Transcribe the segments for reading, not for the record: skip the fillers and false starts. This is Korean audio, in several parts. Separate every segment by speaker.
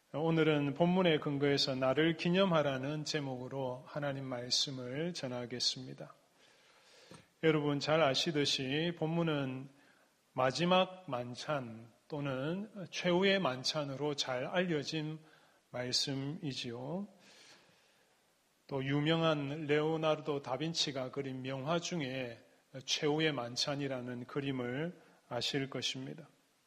Speaker 1: 오늘은 본문에 근거해서 나를 기념하라는 제목으로 하나님 말씀을 전하겠습니다. 여러분 잘 아시듯이 본문은 마지막 만찬 또는 최후의 만찬으로 잘 알려진 말씀이지요. 또 유명한 레오나르도 다빈치가 그린 명화 중에 최후의 만찬이라는 그림을 아실 것입니다.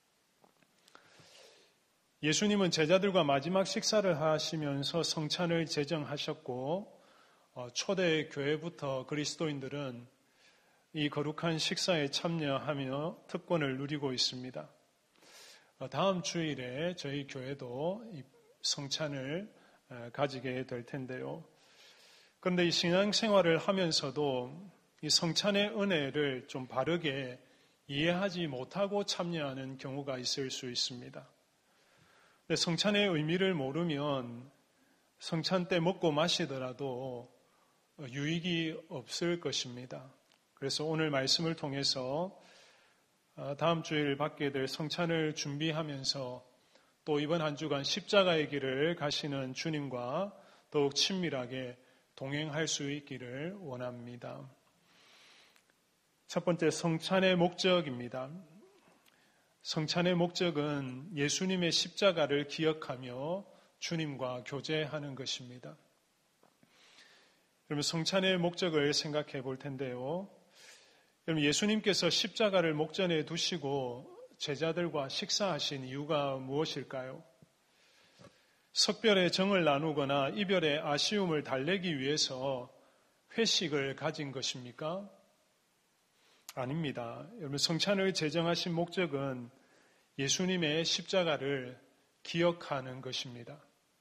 Speaker 1: 예수님은 제자들과 마지막 식사를 하시면서 성찬을 제정하셨고 초대 교회부터 그리스도인들은 이 거룩한 식사에 참여하며 특권을 누리고 있습니다. 다음 주일에 저희 교회도 이 성찬을 가지게 될 텐데요. 그런데 이 신앙생활을 하면서도 이 성찬의 은혜를 좀 바르게 이해하지 못하고 참여하는 경우가 있을 수 있습니다. 성찬의 의미를 모르면 성찬 때 먹고 마시더라도 유익이 없을 것입니다. 그래서 오늘 말씀을 통해서 다음 주일 받게 될 성찬을 준비하면서 또 이번 한 주간 십자가의 길을 가시는 주님과 더욱 친밀하게 동행할 수 있기를 원합니다. 첫 번째, 성찬의 목적입니다. 성찬의 목적은 예수님의 십자가를 기억하며 주님과 교제하는 것입니다. 그러면 성찬의 목적을 생각해 볼 텐데요. 그럼 예수님께서 십자가를 목전에 두시고 제자들과 식사하신 이유가 무엇일까요? 석별의 정을 나누거나 이별의 아쉬움을 달래기 위해서 회식을 가진 것입니까? 아닙니다. 여러분, 성찬을 제정하신 목적은 예수님의 십자가를 기억하는 것입니다.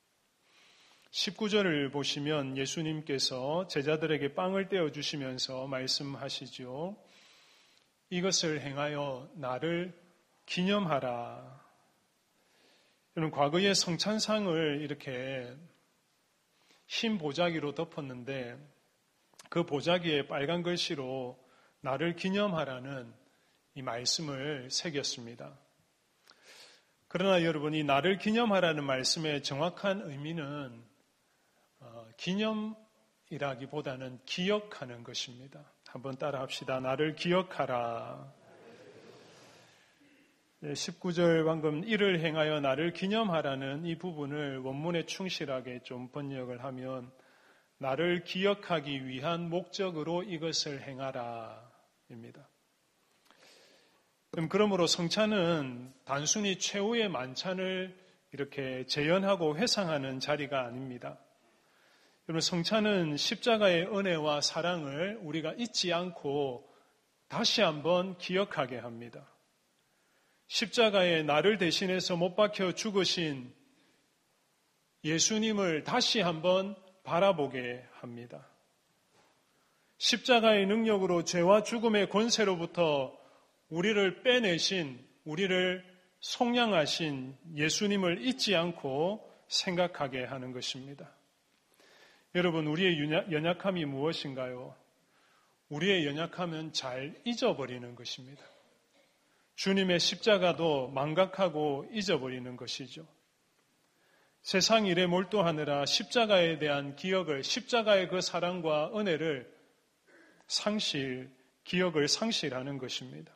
Speaker 1: 19절을 보시면 예수님께서 제자들에게 빵을 떼어주시면서 말씀하시죠. 이것을 행하여 나를 기념하라. 여러분, 과거의 성찬상을 이렇게 흰 보자기로 덮었는데 그 보자기에 빨간 글씨로 나를 기념하라는 이 말씀을 새겼습니다. 그러나 여러분, 이 나를 기념하라는 말씀의 정확한 의미는 기념이라기보다는 기억하는 것입니다. 한번 따라 합시다. 나를 기억하라. 19절 방금 이를 행하여 나를 기념하라는 이 부분을 원문에 충실하게 좀 번역을 하면 나를 기억하기 위한 목적으로 이것을 행하라 입니다. 그러므로 성찬은 단순히 최후의 만찬을 이렇게 재현하고 회상하는 자리가 아닙니다. 여러분, 성찬은 십자가의 은혜와 사랑을 우리가 잊지 않고 다시 한번 기억하게 합니다. 십자가에 나를 대신해서 못 박혀 죽으신 예수님을 다시 한번 바라보게 합니다. 십자가의 능력으로 죄와 죽음의 권세로부터 우리를 빼내신, 우리를 속량하신 예수님을 잊지 않고 생각하게 하는 것입니다. 여러분, 우리의 연약함이 무엇인가요? 우리의 연약함은 잘 잊어버리는 것입니다. 주님의 십자가도 망각하고 잊어버리는 것이죠. 세상 일에 몰두하느라 십자가에 대한 기억을, 십자가의 그 사랑과 은혜를 기억을 상실하는 것입니다.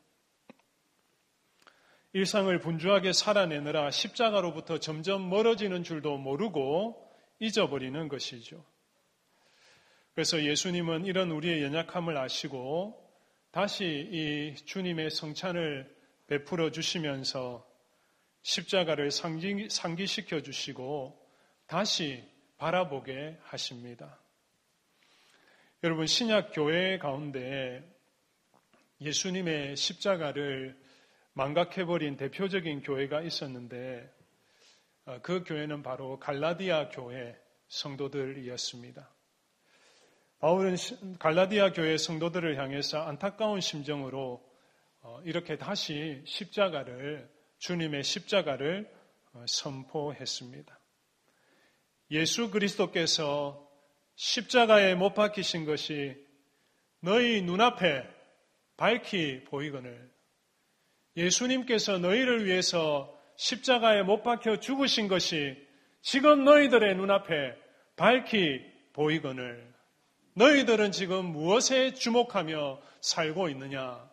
Speaker 1: 일상을 분주하게 살아내느라 십자가로부터 점점 멀어지는 줄도 모르고 잊어버리는 것이죠. 그래서 예수님은 이런 우리의 연약함을 아시고 다시 이 주님의 성찬을 베풀어 주시면서 십자가를 상기시켜 주시고 다시 바라보게 하십니다. 여러분, 신약 교회 가운데 예수님의 십자가를 망각해버린 대표적인 교회가 있었는데 그 교회는 바로 갈라디아 교회 성도들이었습니다. 바울은 갈라디아 교회 성도들을 향해서 안타까운 심정으로 이렇게 다시 주님의 십자가를 선포했습니다. 예수 그리스도께서 십자가에 못 박히신 것이 너희 눈앞에 밝히 보이거늘 예수님께서 너희를 위해서 십자가에 못 박혀 죽으신 것이 지금 너희들의 눈앞에 밝히 보이거늘 너희들은 지금 무엇에 주목하며 살고 있느냐?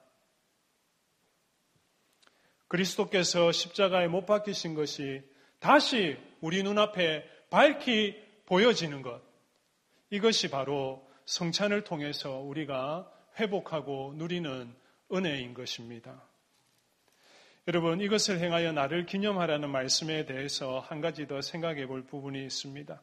Speaker 1: 그리스도께서 십자가에 못 박히신 것이 다시 우리 눈앞에 밝히 보여지는 것. 이것이 바로 성찬을 통해서 우리가 회복하고 누리는 은혜인 것입니다. 여러분, 이것을 행하여 나를 기념하라는 말씀에 대해서 한 가지 더 생각해 볼 부분이 있습니다.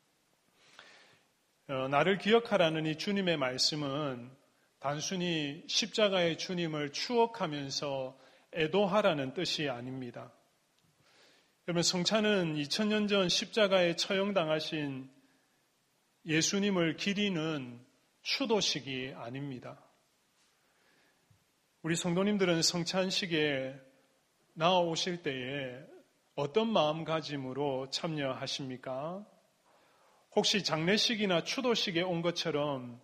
Speaker 1: 나를 기억하라는 이 주님의 말씀은 단순히 십자가의 주님을 추억하면서 애도하라는 뜻이 아닙니다. 여러분, 성찬은 2000년 전 십자가에 처형당하신 예수님을 기리는 추도식이 아닙니다. 우리 성도님들은 성찬식에 나오실 때에 어떤 마음가짐으로 참여하십니까? 혹시 장례식이나 추도식에 온 것처럼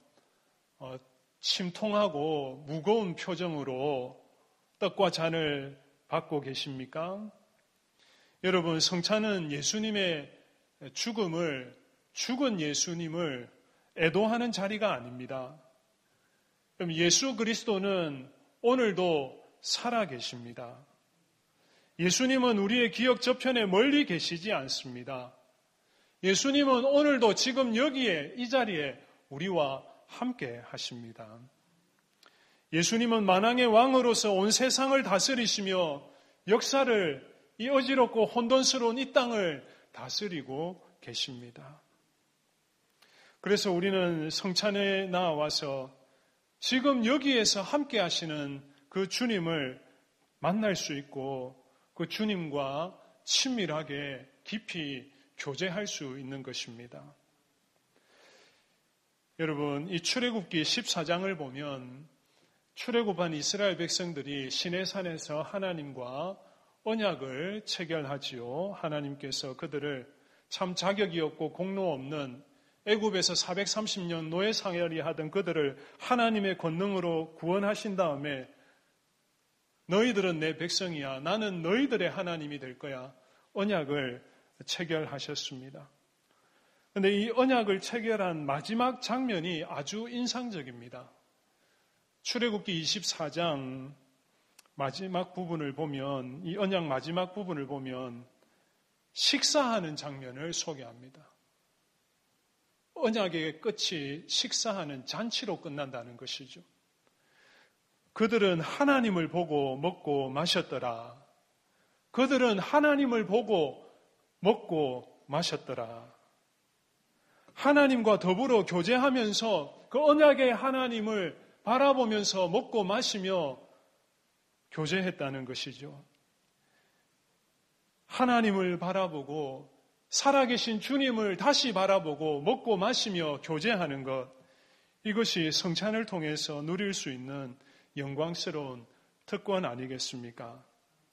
Speaker 1: 침통하고 무거운 표정으로 떡과 잔을 받고 계십니까? 여러분, 성찬은 예수님의 죽은 예수님을 애도하는 자리가 아닙니다. 그럼 예수 그리스도는 오늘도 살아 계십니다. 예수님은 우리의 기억 저편에 멀리 계시지 않습니다. 예수님은 오늘도 지금 여기에 이 자리에 우리와 함께 하십니다. 예수님은 만왕의 왕으로서 온 세상을 다스리시며 역사를 이 어지럽고 혼돈스러운 이 땅을 다스리고 계십니다. 그래서 우리는 성찬에 나와서 지금 여기에서 함께 하시는 그 주님을 만날 수 있고 그 주님과 친밀하게 깊이 교제할 수 있는 것입니다. 여러분, 이 출애굽기 14장을 보면 출애굽한 이스라엘 백성들이 시내산에서 하나님과 언약을 체결하지요. 하나님께서 그들을 참 자격이 없고 공로 없는 애굽에서 430년 노예 생활이 하던 그들을 하나님의 권능으로 구원하신 다음에 너희들은 내 백성이야. 나는 너희들의 하나님이 될 거야. 언약을 체결하셨습니다. 그런데 이 언약을 체결한 마지막 장면이 아주 인상적입니다. 출애굽기 24장 마지막 부분을 보면, 이 언약 마지막 부분을 보면 식사하는 장면을 소개합니다. 언약의 끝이 식사하는 잔치로 끝난다는 것이죠. 그들은 하나님을 보고 먹고 마셨더라. 그들은 하나님을 보고 먹고 마셨더라. 하나님과 더불어 교제하면서 그 언약의 하나님을 바라보면서 먹고 마시며 교제했다는 것이죠. 하나님을 바라보고 살아계신 주님을 다시 바라보고 먹고 마시며 교제하는 것, 이것이 성찬을 통해서 누릴 수 있는 영광스러운 특권 아니겠습니까?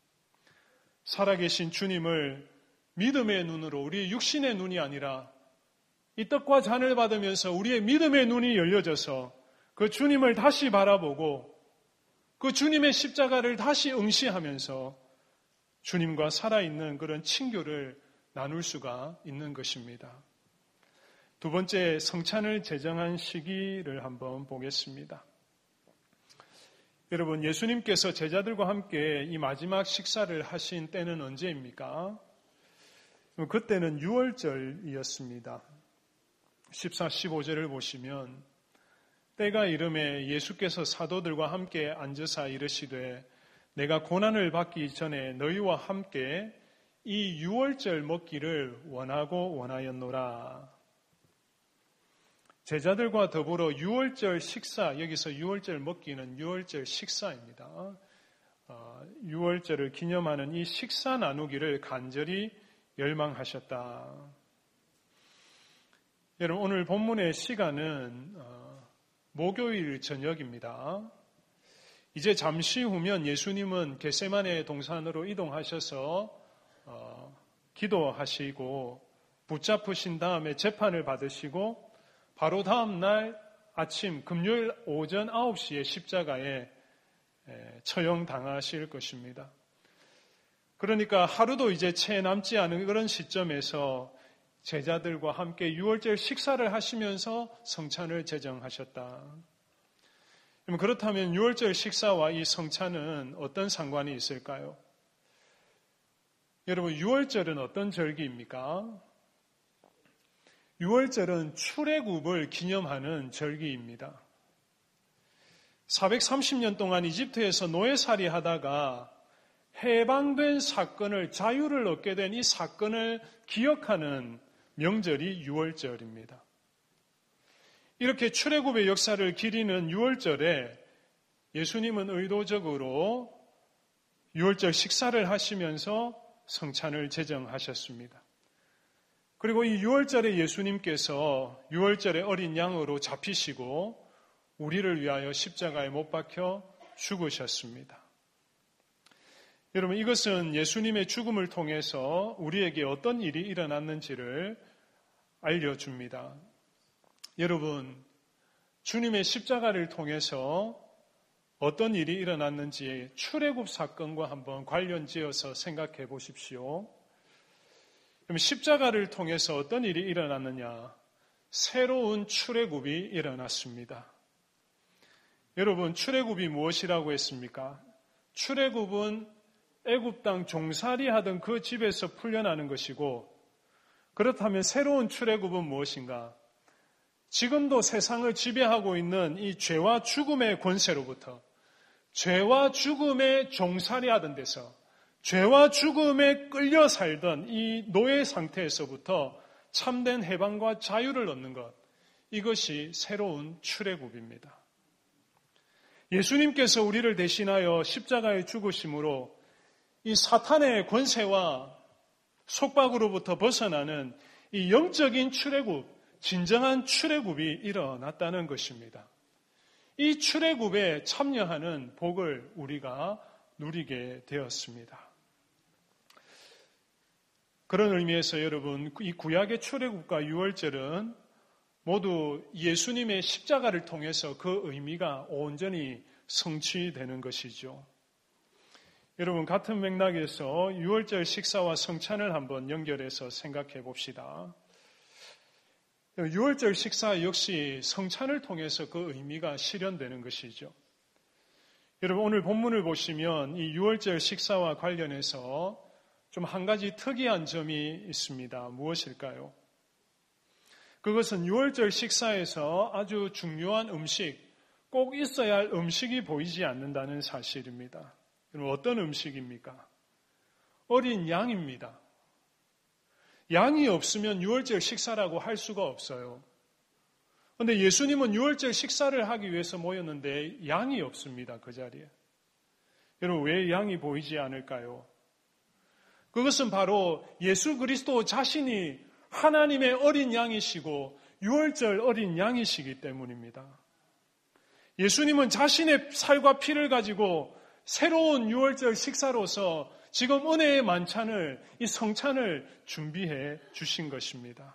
Speaker 1: 살아계신 주님을 믿음의 눈으로, 우리의 육신의 눈이 아니라 이 떡과 잔을 받으면서 우리의 믿음의 눈이 열려져서 그 주님을 다시 바라보고 그 주님의 십자가를 다시 응시하면서 주님과 살아있는 그런 친교를 나눌 수가 있는 것입니다. 두 번째, 성찬을 제정한 시기를 한번 보겠습니다. 여러분, 예수님께서 제자들과 함께 이 마지막 식사를 하신 때는 언제입니까? 그때는 6월절이었습니다. 14, 15절을 보시면 때가 이름에 예수께서 사도들과 함께 앉으사 이르시되 내가 고난을 받기 전에 너희와 함께 이 6월절 먹기를 원하고 원하였노라. 제자들과 더불어 6월절 식사, 여기서 6월절 먹기는 6월절 식사입니다. 6월절을 기념하는 이 식사 나누기를 간절히 열망하셨다. 여러분, 오늘 본문의 시간은 목요일 저녁입니다. 이제 잠시 후면 예수님은 겟세마네 동산으로 이동하셔서 기도하시고 붙잡으신 다음에 재판을 받으시고 바로 다음 날 아침 금요일 오전 9시에 십자가에 처형당하실 것입니다. 그러니까 하루도 이제 채 남지 않은 그런 시점에서 제자들과 함께 유월절 식사를 하시면서 성찬을 제정하셨다. 그렇다면 유월절 식사와 이 성찬은 어떤 상관이 있을까요? 여러분, 유월절은 어떤 절기입니까? 유월절은 출애굽을 기념하는 절기입니다. 430년 동안 이집트에서 노예살이 하다가 해방된 사건을, 자유를 얻게 된 이 사건을 기억하는 명절이 유월절입니다. 이렇게 출애굽의 역사를 기리는 유월절에 예수님은 의도적으로 유월절 식사를 하시면서 성찬을 제정하셨습니다. 그리고 이 유월절에 예수님께서 유월절의 어린 양으로 잡히시고 우리를 위하여 십자가에 못 박혀 죽으셨습니다. 여러분, 이것은 예수님의 죽음을 통해서 우리에게 어떤 일이 일어났는지를 알려줍니다. 여러분, 주님의 십자가를 통해서 어떤 일이 일어났는지 출애굽 사건과 한번 관련지어서 생각해 보십시오. 그럼 십자가를 통해서 어떤 일이 일어났느냐? 새로운 출애굽이 일어났습니다. 여러분, 출애굽이 무엇이라고 했습니까? 출애굽은 애굽 땅 종살이 하던 그 집에서 풀려나는 것이고, 그렇다면 새로운 출애굽은 무엇인가? 지금도 세상을 지배하고 있는 이 죄와 죽음의 권세로부터, 죄와 죽음의 종살이 하던 데서, 죄와 죽음에 끌려 살던 이 노예 상태에서부터 참된 해방과 자유를 얻는 것, 이것이 새로운 출애굽입니다. 예수님께서 우리를 대신하여 십자가에 죽으심으로 이 사탄의 권세와 속박으로부터 벗어나는 이 영적인 출애굽, 진정한 출애굽이 일어났다는 것입니다. 이 출애굽에 참여하는 복을 우리가 누리게 되었습니다. 그런 의미에서 여러분, 이 구약의 출애굽과 유월절은 모두 예수님의 십자가를 통해서 그 의미가 온전히 성취되는 것이죠. 여러분, 같은 맥락에서 유월절 식사와 성찬을 한번 연결해서 생각해 봅시다. 유월절 식사 역시 성찬을 통해서 그 의미가 실현되는 것이죠. 여러분, 오늘 본문을 보시면 이 유월절 식사와 관련해서 좀 한 가지 특이한 점이 있습니다. 무엇일까요? 그것은 유월절 식사에서 아주 중요한 음식, 꼭 있어야 할 음식이 보이지 않는다는 사실입니다. 여러분, 어떤 음식입니까? 어린 양입니다. 양이 없으면 유월절 식사라고 할 수가 없어요. 그런데 예수님은 유월절 식사를 하기 위해서 모였는데 양이 없습니다. 그 자리에. 여러분, 왜 양이 보이지 않을까요? 그것은 바로 예수 그리스도 자신이 하나님의 어린 양이시고 유월절 어린 양이시기 때문입니다. 예수님은 자신의 살과 피를 가지고 새로운 유월절 식사로서 지금 은혜의 만찬을, 이 성찬을 준비해 주신 것입니다.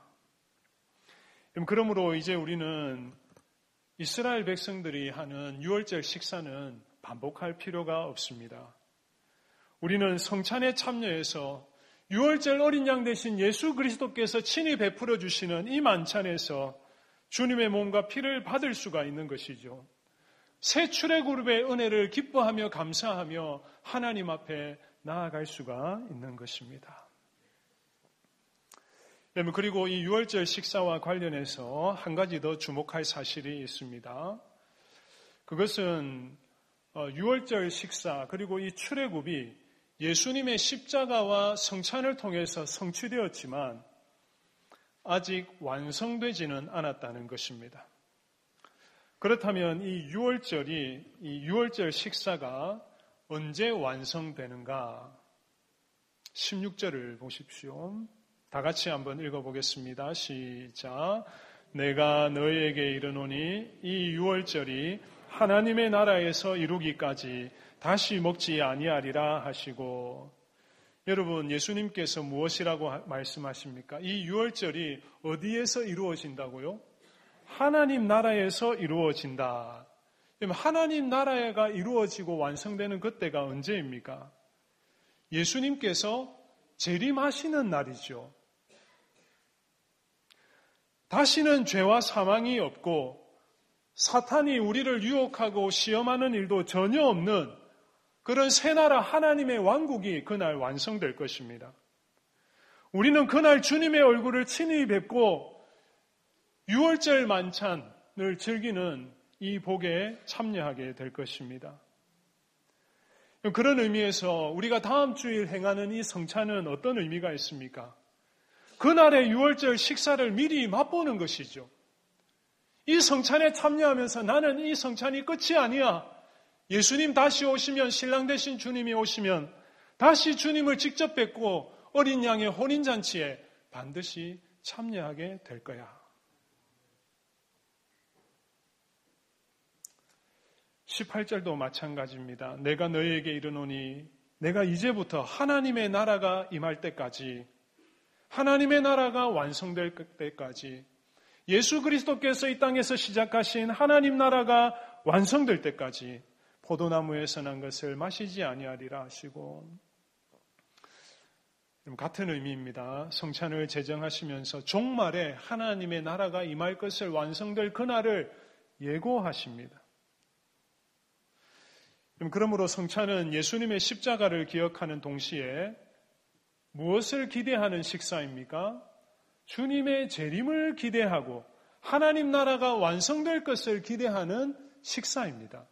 Speaker 1: 그러므로 이제 우리는 이스라엘 백성들이 하는 유월절 식사는 반복할 필요가 없습니다. 우리는 성찬에 참여해서 유월절 어린 양 대신 예수 그리스도께서 친히 베풀어 주시는 이 만찬에서 주님의 몸과 피를 받을 수가 있는 것이죠. 새 출애굽의 은혜를 기뻐하며 감사하며 하나님 앞에 나아갈 수가 있는 것입니다. 그리고 이 유월절 식사와 관련해서 한 가지 더 주목할 사실이 있습니다. 그것은 유월절 식사 그리고 이 출애굽이 예수님의 십자가와 성찬을 통해서 성취되었지만 아직 완성되지는 않았다는 것입니다. 그렇다면 이 유월절 식사가 언제 완성되는가? 16절을 보십시오. 다 같이 한번 읽어보겠습니다. 시작. 내가 너희에게 이르노니 이 유월절이 하나님의 나라에서 이루기까지 다시 먹지 아니하리라 하시고, 여러분, 예수님께서 무엇이라고 말씀하십니까? 이 유월절이 어디에서 이루어진다고요? 하나님 나라에서 이루어진다. 하나님 나라가 이루어지고 완성되는 그때가 언제입니까? 예수님께서 재림하시는 날이죠. 다시는 죄와 사망이 없고 사탄이 우리를 유혹하고 시험하는 일도 전혀 없는 그런 새나라 하나님의 왕국이 그날 완성될 것입니다. 우리는 그날 주님의 얼굴을 친히 뵙고 6월절 만찬을 즐기는 이 복에 참여하게 될 것입니다. 그런 의미에서 우리가 다음 주일 행하는 이 성찬은 어떤 의미가 있습니까? 그날의 6월절 식사를 미리 맛보는 것이죠. 이 성찬에 참여하면서 나는 이 성찬이 끝이 아니야. 예수님 다시 오시면, 신랑 되신 주님이 오시면 다시 주님을 직접 뵙고 어린 양의 혼인잔치에 반드시 참여하게 될 거야. 18절도 마찬가지입니다. 내가 너희에게 이르노니 내가 이제부터 하나님의 나라가 임할 때까지, 하나님의 나라가 완성될 때까지, 예수 그리스도께서 이 땅에서 시작하신 하나님 나라가 완성될 때까지 포도나무에서 난 것을 마시지 아니하리라 하시고, 같은 의미입니다. 성찬을 제정하시면서 종말에 하나님의 나라가 임할 것을 완성될 그날을 예고하십니다. 그러므로 성찬은 예수님의 십자가를 기억하는 동시에 무엇을 기대하는 식사입니까? 주님의 재림을 기대하고 하나님 나라가 완성될 것을 기대하는 식사입니다.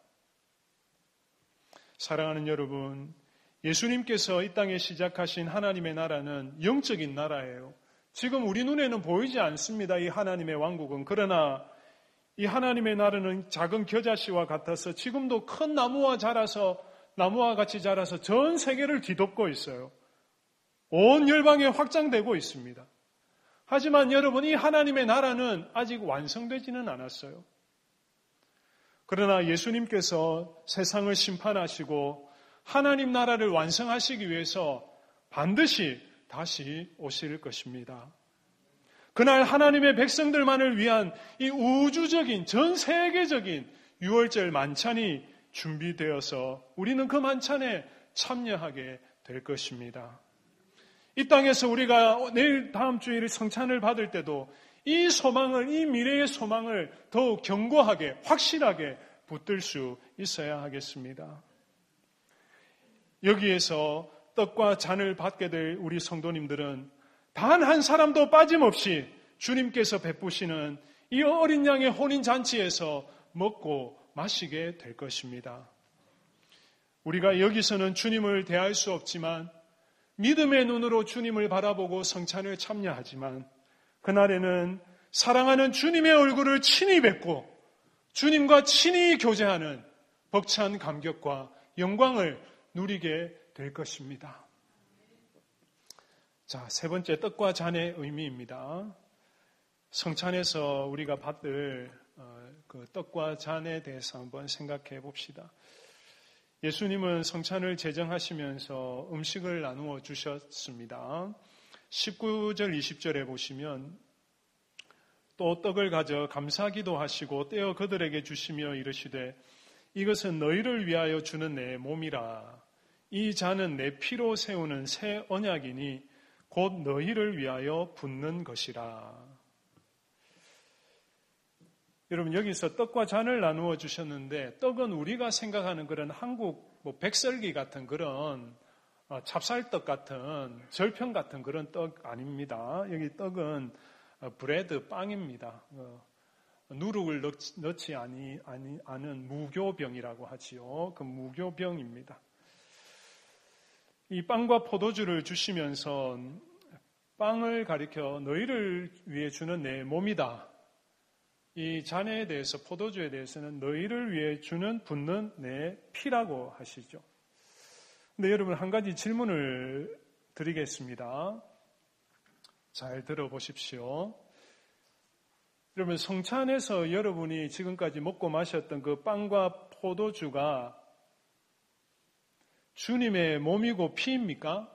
Speaker 1: 사랑하는 여러분, 예수님께서 이 땅에 시작하신 하나님의 나라는 영적인 나라예요. 지금 우리 눈에는 보이지 않습니다. 이 하나님의 왕국은. 그러나 이 하나님의 나라는 작은 겨자씨와 같아서 지금도 큰 나무와 같이 자라서 전 세계를 뒤덮고 있어요. 온 열방에 확장되고 있습니다. 하지만 여러분, 이 하나님의 나라는 아직 완성되지는 않았어요. 그러나 예수님께서 세상을 심판하시고 하나님 나라를 완성하시기 위해서 반드시 다시 오실 것입니다. 그날 하나님의 백성들만을 위한 이 우주적인, 전 세계적인 6월절 만찬이 준비되어서 우리는 그 만찬에 참여하게 될 것입니다. 이 땅에서 우리가 내일 다음 주일 성찬을 받을 때도 이 소망을, 이 미래의 소망을 더욱 견고하게, 확실하게 붙들 수 있어야 하겠습니다. 여기에서 떡과 잔을 받게 될 우리 성도님들은 단 한 사람도 빠짐없이 주님께서 베푸시는 이 어린 양의 혼인잔치에서 먹고 마시게 될 것입니다. 우리가 여기서는 주님을 대할 수 없지만 믿음의 눈으로 주님을 바라보고 성찬을 참여하지만 그날에는 사랑하는 주님의 얼굴을 친히 뵙고 주님과 친히 교제하는 벅찬 감격과 영광을 누리게 될 것입니다. 자, 세 번째, 떡과 잔의 의미입니다. 성찬에서 우리가 받을 그 떡과 잔에 대해서 한번 생각해 봅시다. 예수님은 성찬을 제정하시면서 음식을 나누어 주셨습니다. 19절, 20절에 보시면 또 떡을 가져 감사기도 하시고 떼어 그들에게 주시며 이르시되 이것은 너희를 위하여 주는 내 몸이라. 이 잔은 내 피로 세우는 새 언약이니 곧 너희를 위하여 붓는 것이라. 여러분, 여기서 떡과 잔을 나누어 주셨는데 떡은 우리가 생각하는 그런 한국 백설기 같은 그런 찹쌀떡 같은 절편 같은 그런 떡 아닙니다. 여기 떡은 브레드, 빵입니다. 누룩을 넣지 않은 무교병이라고 하지요. 그 무교병입니다. 이 빵과 포도주를 주시면서 빵을 가리켜 너희를 위해 주는 내 몸이다. 이 잔에 대해서, 포도주에 대해서는 너희를 위해 주는 붓는 내 피라고 하시죠. 근데 여러분, 한 가지 질문을 드리겠습니다. 잘 들어보십시오. 여러분, 성찬에서 여러분이 지금까지 먹고 마셨던 그 빵과 포도주가 주님의 몸이고 피입니까?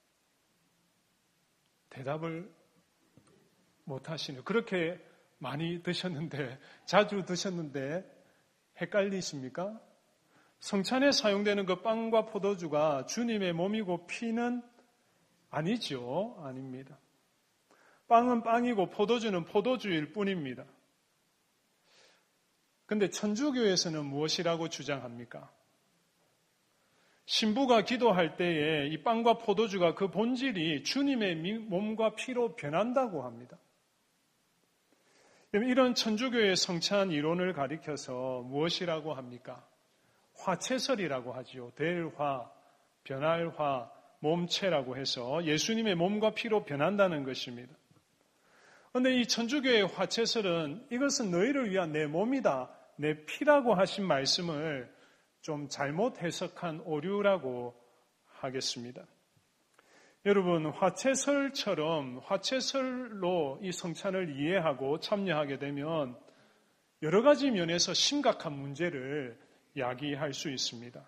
Speaker 1: 대답을 못 하시네요. 그렇게 많이 드셨는데, 자주 드셨는데 헷갈리십니까? 성찬에 사용되는 그 빵과 포도주가 주님의 몸이고 피는 아니죠. 아닙니다. 빵은 빵이고 포도주는 포도주일 뿐입니다. 근데 천주교에서는 무엇이라고 주장합니까? 신부가 기도할 때에 이 빵과 포도주가 그 본질이 주님의 몸과 피로 변한다고 합니다. 이런 천주교의 성찬 이론을 가리켜서 무엇이라고 합니까? 화채설이라고 하지요. 될 화, 변할 화, 몸체라고 해서 예수님의 몸과 피로 변한다는 것입니다. 그런데 이 천주교의 화채설은 이것은 너희를 위한 내 몸이다, 내 피라고 하신 말씀을 좀 잘못 해석한 오류라고 하겠습니다. 여러분, 화채설처럼 화채설로 이 성찬을 이해하고 참여하게 되면 여러 가지 면에서 심각한 문제를 야기할 수 있습니다.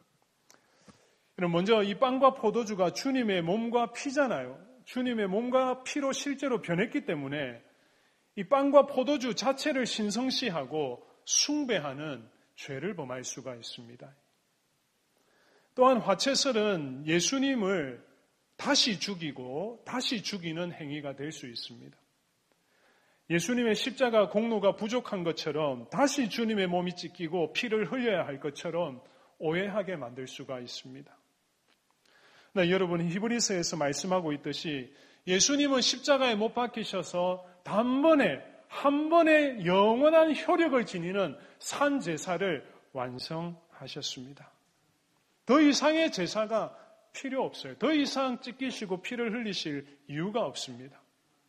Speaker 1: 먼저 이 빵과 포도주가 주님의 몸과 피잖아요. 주님의 몸과 피로 실제로 변했기 때문에 이 빵과 포도주 자체를 신성시하고 숭배하는 죄를 범할 수가 있습니다. 또한 화채설은 예수님을 다시 죽이고 다시 죽이는 행위가 될 수 있습니다. 예수님의 십자가 공로가 부족한 것처럼 다시 주님의 몸이 찢기고 피를 흘려야 할 것처럼 오해하게 만들 수가 있습니다. 네, 여러분, 히브리서에서 말씀하고 있듯이 예수님은 십자가에 못 박히셔서 단번에 한 번에 영원한 효력을 지니는 산 제사를 완성하셨습니다. 더 이상의 제사가 필요 없어요. 더 이상 찢기시고 피를 흘리실 이유가 없습니다.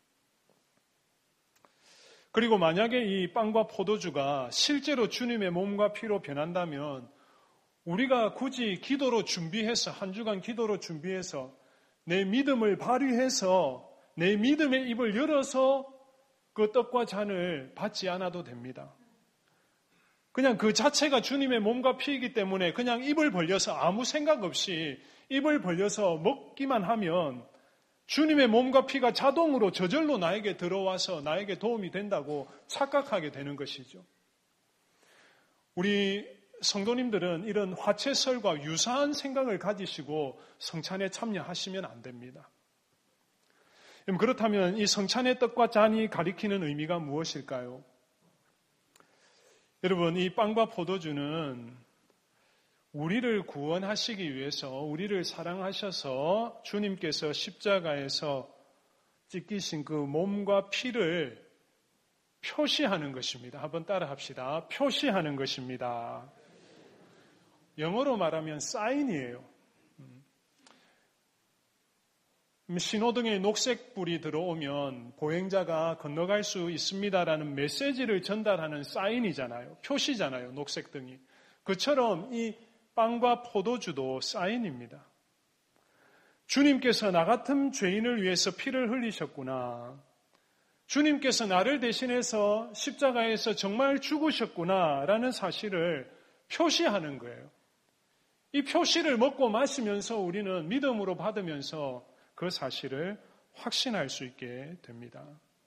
Speaker 1: 그리고 만약에 이 빵과 포도주가 실제로 주님의 몸과 피로 변한다면 우리가 굳이 기도로 준비해서, 한 주간 기도로 준비해서 내 믿음을 발휘해서 내 믿음의 입을 열어서 그 떡과 잔을 받지 않아도 됩니다. 그냥 그 자체가 주님의 몸과 피이기 때문에 그냥 입을 벌려서 아무 생각 없이 입을 벌려서 먹기만 하면 주님의 몸과 피가 자동으로 저절로 나에게 들어와서 나에게 도움이 된다고 착각하게 되는 것이죠. 우리 성도님들은 이런 화채설과 유사한 생각을 가지시고 성찬에 참여하시면 안 됩니다. 그렇다면 이 성찬의 떡과 잔이 가리키는 의미가 무엇일까요? 여러분, 이 빵과 포도주는 우리를 구원하시기 위해서, 우리를 사랑하셔서 주님께서 십자가에서 찢기신 그 몸과 피를 표시하는 것입니다. 한번 따라 합시다. 표시하는 것입니다. 영어로 말하면 사인이에요. 신호등에 녹색불이 들어오면 보행자가 건너갈 수 있습니다라는 메시지를 전달하는 사인이잖아요. 표시잖아요. 녹색등이. 그처럼 이 빵과 포도주도 사인입니다. 주님께서 나 같은 죄인을 위해서 피를 흘리셨구나. 주님께서 나를 대신해서 십자가에서 정말 죽으셨구나라는 사실을 표시하는 거예요. 이 표시를 먹고 마시면서 우리는 믿음으로 받으면서 그 사실을 확신할 수 있게 됩니다.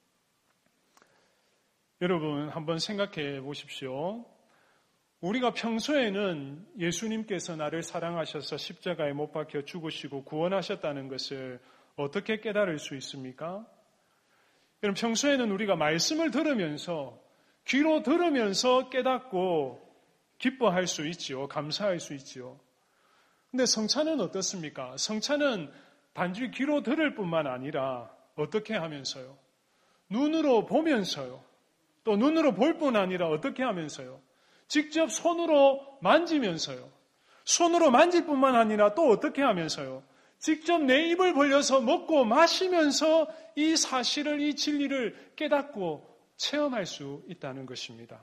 Speaker 1: 여러분, 한번 생각해 보십시오. 우리가 평소에는 예수님께서 나를 사랑하셔서 십자가에 못 박혀 죽으시고 구원하셨다는 것을 어떻게 깨달을 수 있습니까? 여러분, 평소에는 우리가 말씀을 들으면서, 귀로 들으면서 깨닫고 기뻐할 수 있지요. 감사할 수 있지요. 근데 성찬은 어떻습니까? 성찬은 단지 귀로 들을 뿐만 아니라 어떻게 하면서요? 눈으로 보면서요. 또 눈으로 볼 뿐 아니라 어떻게 하면서요? 직접 손으로 만지면서요. 손으로 만질 뿐만 아니라 또 어떻게 하면서요? 직접 내 입을 벌려서 먹고 마시면서 이 사실을, 이 진리를 깨닫고 체험할 수 있다는 것입니다.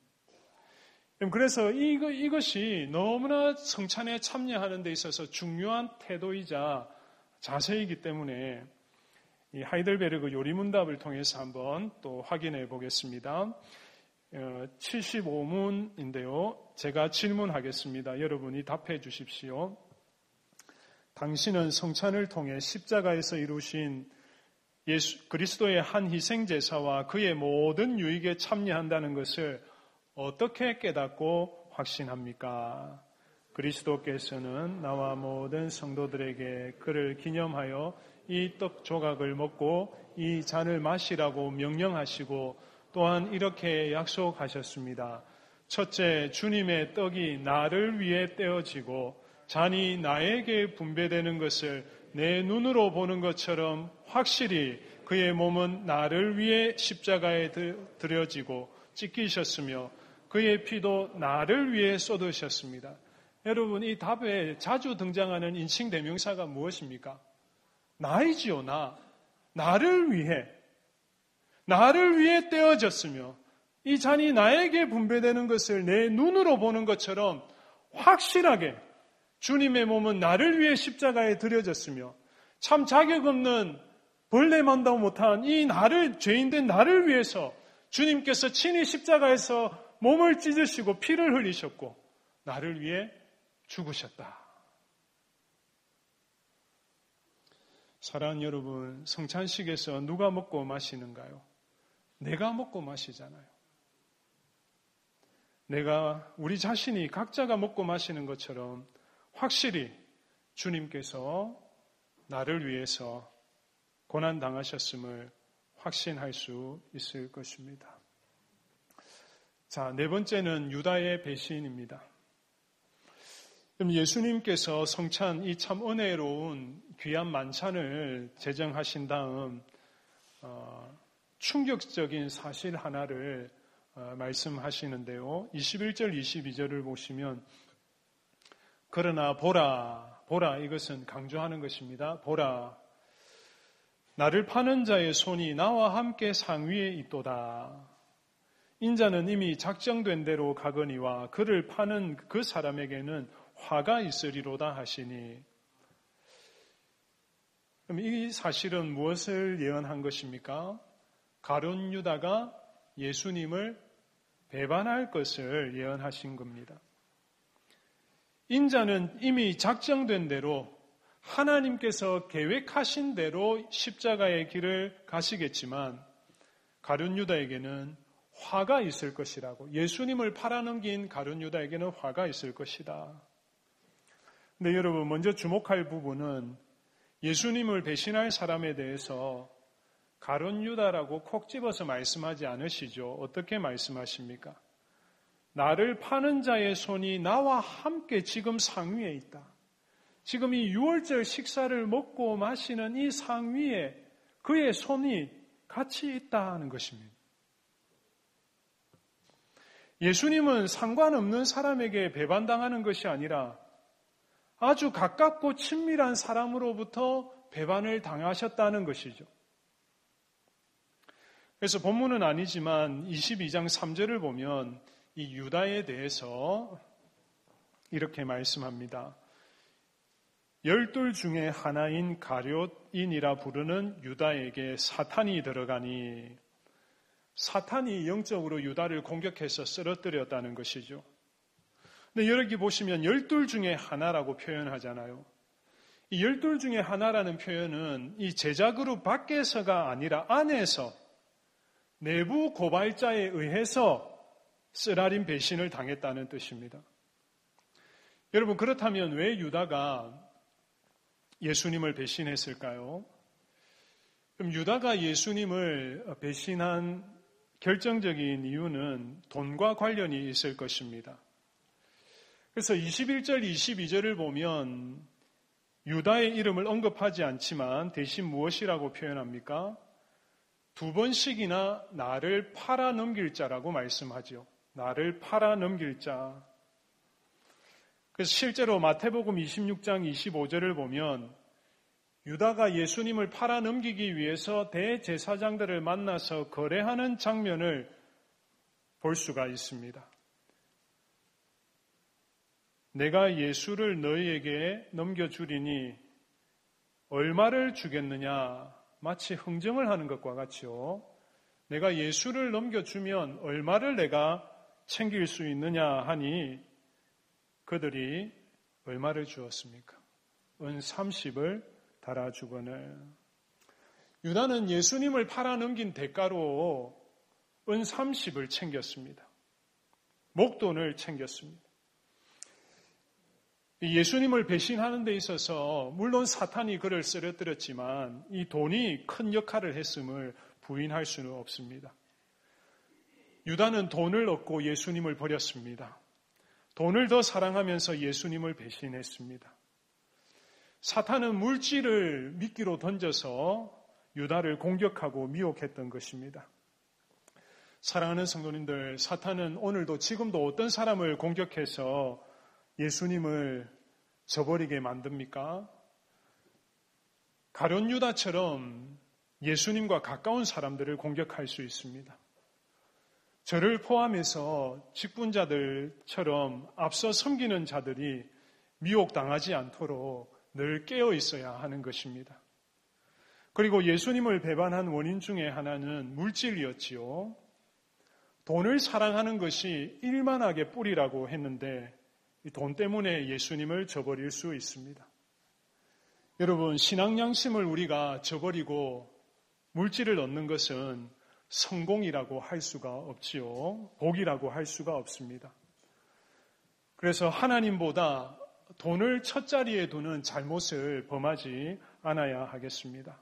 Speaker 1: 그래서 이것이 너무나 성찬에 참여하는 데 있어서 중요한 태도이자 자세이기 때문에 이 하이델베르그 요리문답을 통해서 한번 또 확인해 보겠습니다. 75문인데요. 제가 질문하겠습니다. 여러분이 답해 주십시오. 당신은 성찬을 통해 십자가에서 이루신 예수 그리스도의 한 희생제사와 그의 모든 유익에 참여한다는 것을 어떻게 깨닫고 확신합니까? 그리스도께서는 나와 모든 성도들에게 그를 기념하여 이 떡 조각을 먹고 이 잔을 마시라고 명령하시고 또한 이렇게 약속하셨습니다. 첫째, 주님의 떡이 나를 위해 떼어지고 잔이 나에게 분배되는 것을 내 눈으로 보는 것처럼 확실히 그의 몸은 나를 위해 십자가에 드려지고 찢기셨으며 그의 피도 나를 위해 쏟으셨습니다. 여러분, 이 답에 자주 등장하는 인칭 대명사가 무엇입니까? 나이지요, 나. 나를 위해 떼어졌으며 이 잔이 나에게 분배되는 것을 내 눈으로 보는 것처럼 확실하게 주님의 몸은 나를 위해 십자가에 드려졌으며 참 자격 없는 벌레만도 못한 이 죄인된 나를 위해서 주님께서 친히 십자가에서 몸을 찢으시고 피를 흘리셨고 나를 위해 죽으셨다. 사랑하는 여러분, 성찬식에서 누가 먹고 마시는가요? 내가 먹고 마시잖아요. 우리 자신이 각자가 먹고 마시는 것처럼 확실히 주님께서 나를 위해서 고난당하셨음을 확신할 수 있을 것입니다. 자, 네 번째는 유다의 배신입니다. 그럼 예수님께서 성찬 이 참 은혜로운 귀한 만찬을 제정하신 다음 충격적인 사실 하나를 말씀하시는데요. 21절 22절을 보시면 그러나 보라 이것은 강조하는 것입니다. 보라 나를 파는 자의 손이 나와 함께 상위에 있도다. 인자는 이미 작정된 대로 가거니와 그를 파는 그 사람에게는 화가 있으리로다 하시니. 그럼 이 사실은 무엇을 예언한 것입니까? 가룟 유다가 예수님을 배반할 것을 예언하신 겁니다. 인자는 이미 작정된 대로 하나님께서 계획하신 대로 십자가의 길을 가시겠지만 가룟 유다에게는 화가 있을 것이라고, 예수님을 팔아넘긴 가룟 유다에게는 화가 있을 것이다. 근데 여러분, 먼저 주목할 부분은 예수님을 배신할 사람에 대해서 가룟 유다라고 콕 집어서 말씀하지 않으시죠. 어떻게 말씀하십니까? 나를 파는 자의 손이 나와 함께 지금 상위에 있다. 지금 이 유월절 식사를 먹고 마시는 이 상위에 그의 손이 같이 있다는 것입니다. 예수님은 상관없는 사람에게 배반당하는 것이 아니라 아주 가깝고 친밀한 사람으로부터 배반을 당하셨다는 것이죠. 그래서 본문은 아니지만 22장 3절을 보면 이 유다에 대해서 이렇게 말씀합니다. 12 중에 하나인 가룟인이라 부르는 유다에게 사탄이 들어가니, 사탄이 영적으로 유다를 공격해서 쓰러뜨렸다는 것이죠. 근데 여기 보시면 12 중에 하나라고 표현하잖아요. 이 12 중에 하나라는 표현은 이 제자 그룹 밖에서가 아니라 안에서 내부 고발자에 의해서 쓰라린 배신을 당했다는 뜻입니다. 여러분, 그렇다면 왜 유다가 예수님을 배신했을까요? 그럼 유다가 예수님을 배신한 결정적인 이유는 돈과 관련이 있을 것입니다. 그래서 21절, 22절을 보면 유다의 이름을 언급하지 않지만 대신 무엇이라고 표현합니까? 2번씩이나 나를 팔아넘길 자라고 말씀하죠. 나를 팔아넘길 자. 그래서 실제로 마태복음 26장 25절을 보면 유다가 예수님을 팔아넘기기 위해서 대제사장들을 만나서 거래하는 장면을 볼 수가 있습니다. 내가 예수를 너희에게 넘겨주리니 얼마를 주겠느냐? 마치 흥정을 하는 것과 같이요. 내가 예수를 넘겨주면 얼마를 내가 챙길 수 있느냐 하니 그들이 얼마를 주었습니까? 은 30을 달아주거늘. 유다는 예수님을 팔아넘긴 대가로 은 30을 챙겼습니다. 목돈을 챙겼습니다. 예수님을 배신하는 데 있어서 물론 사탄이 그를 쓰러뜨렸지만 이 돈이 큰 역할을 했음을 부인할 수는 없습니다. 유다는 돈을 얻고 예수님을 버렸습니다. 돈을 더 사랑하면서 예수님을 배신했습니다. 사탄은 물질을 미끼로 던져서 유다를 공격하고 미혹했던 것입니다. 사랑하는 성도님들, 사탄은 오늘도 지금도 어떤 사람을 공격해서 예수님을 저버리게 만듭니까? 가룟 유다처럼 예수님과 가까운 사람들을 공격할 수 있습니다. 저를 포함해서 직분자들처럼 앞서 섬기는 자들이 미혹당하지 않도록 늘 깨어 있어야 하는 것입니다. 그리고 예수님을 배반한 원인 중에 하나는 물질이었지요. 돈을 사랑하는 것이 일만하게 뿌리라고 했는데 이 돈 때문에 예수님을 저버릴 수 있습니다. 여러분, 신앙 양심을 우리가 저버리고 물질을 얻는 것은 성공이라고 할 수가 없지요. 복이라고 할 수가 없습니다. 그래서 하나님보다 돈을 첫 자리에 두는 잘못을 범하지 않아야 하겠습니다.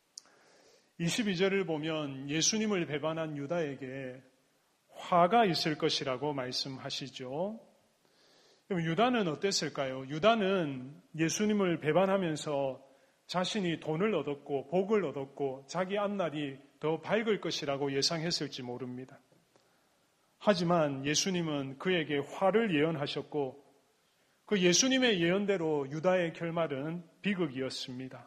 Speaker 1: 22절을 보면 예수님을 배반한 유다에게 화가 있을 것이라고 말씀하시죠. 그럼 유다는 어땠을까요? 유다는 예수님을 배반하면서 자신이 돈을 얻었고 복을 얻었고 자기 앞날이 더 밝을 것이라고 예상했을지 모릅니다. 하지만 예수님은 그에게 화를 예언하셨고 그 예수님의 예언대로 유다의 결말은 비극이었습니다.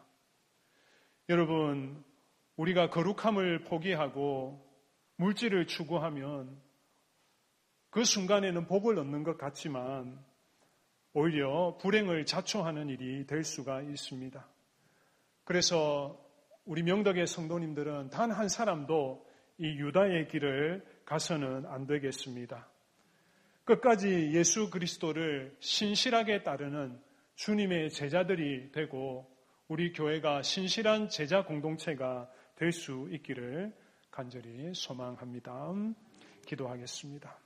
Speaker 1: 여러분, 우리가 거룩함을 포기하고 물질을 추구하면 그 순간에는 복을 얻는 것 같지만 오히려 불행을 자초하는 일이 될 수가 있습니다. 그래서 우리 명덕의 성도님들은 단 한 사람도 이 유다의 길을 가서는 안 되겠습니다. 끝까지 예수 그리스도를 신실하게 따르는 주님의 제자들이 되고 우리 교회가 신실한 제자 공동체가 될 수 있기를 간절히 소망합니다. 기도하겠습니다.